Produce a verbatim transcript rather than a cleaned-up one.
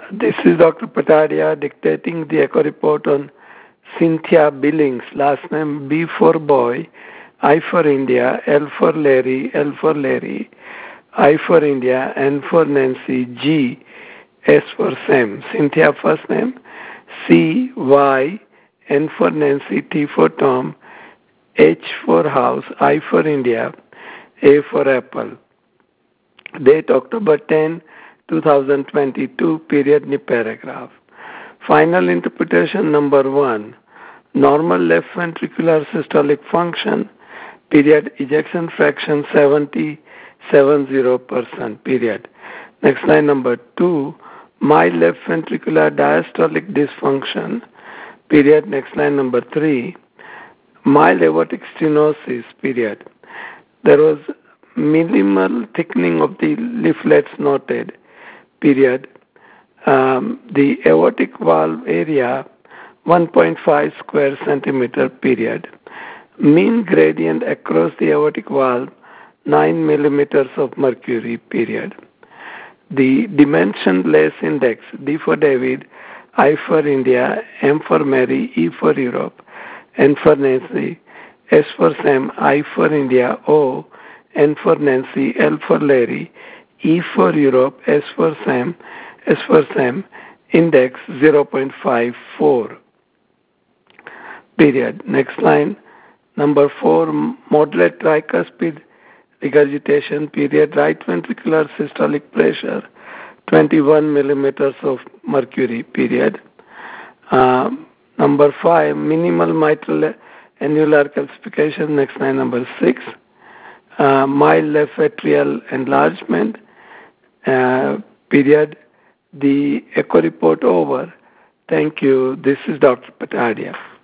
This is Doctor Patadia dictating the echo report on Cynthia Billings, last name B for boy, I for India, L for Larry, L for Larry, I for India, N for Nancy, G, S for Sam. Cynthia first name, C, Y, N for Nancy, T for Tom, H for house, I for India, A for apple. Date October tenth, twenty twenty-two, period ni paragraph. Final interpretation number one. Normal left ventricular systolic function, period, ejection fraction seventy, seventy percent, period. Next line number two. Mild left ventricular diastolic dysfunction, period. Next line number three. Mild aortic stenosis, period. There was minimal thickening of the leaflets noted, period. Um, the aortic valve area, one point five square centimeter, period. Mean gradient across the aortic valve, nine millimeters of mercury, period. The dimensionless index, D for David, I for India, M for Mary, E for Europe, N for Nancy, S for Sam, I for India, O, N for Nancy, L for Larry, E for Europe, S for Sam, S for Sam, index zero point five four. Period. Next line. Number four, moderate tricuspid regurgitation, period. Right ventricular systolic pressure, twenty-one millimeters of mercury, period. Uh, number five, minimal mitral annular calcification. Next line, number six. Uh, mild left atrial enlargement, uh, period. The echo report over. Thank you. This is Doctor Patadia.